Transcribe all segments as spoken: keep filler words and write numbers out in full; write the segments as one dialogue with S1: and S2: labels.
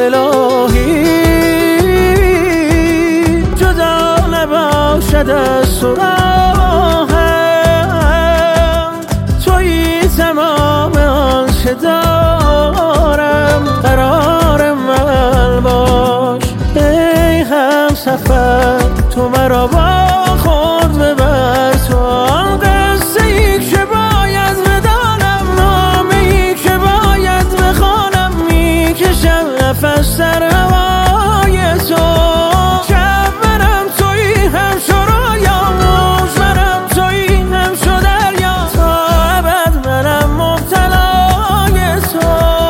S1: الهی جدا نباشد از تو راهم، تویی تمام آنچه دارم، قرار من باش ای همسفر، تو مرا با خود ببر، تو آن قصه ای که باید بدانم، نامه ای که باید بخوانم، میکشم نفس در هوای تو، شب منم تویی همچو رویام، موج منم تویی همچو دریا، تا ابد منم مبتلای تو.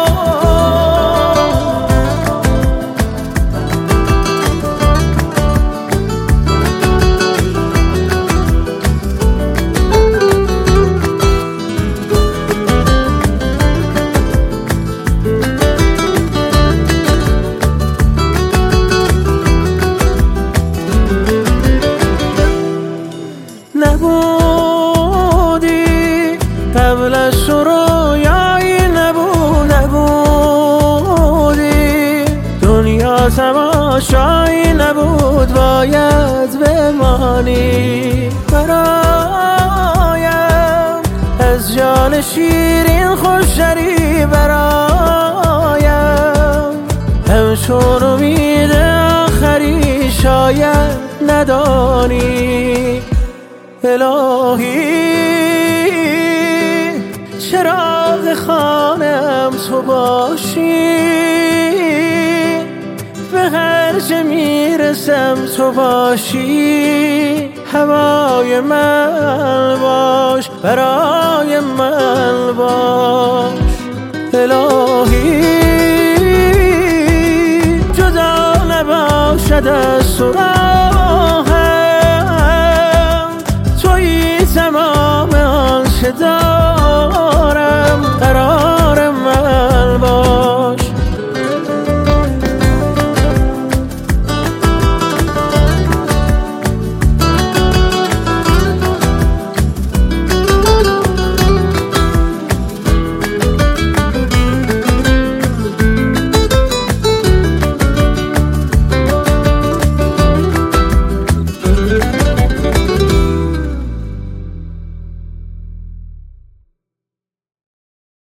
S1: نبودی قبل از تو رویایی نبود، نبودی دنیا تماشایی نبود، باید بمانی برایم، از جان شیرین خوشتری برایم، همچون امید آخری شاید ندانی. الهی چراغ خانم تو باشی، به هر جا میرسم تو باشی، هوای من باش، برای من باش. الهی جدا نباشد از تو راهم، تویی تمام آنچه دارم،